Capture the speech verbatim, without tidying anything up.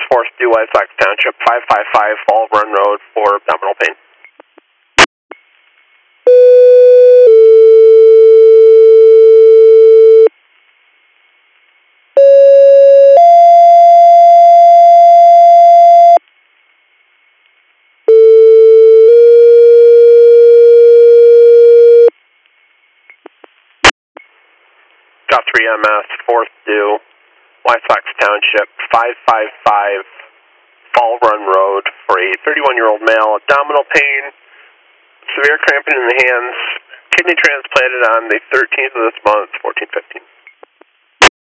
fourth due Whitefax Township, five five five Fall Run Road for abdominal pain. Got three M S, fourth due, Whitefax Township, five five five Fall Run Road for a thirty-one-year-old male, abdominal pain, severe cramping in the hands, kidney transplanted on the thirteenth of this month, fourteen fifteen.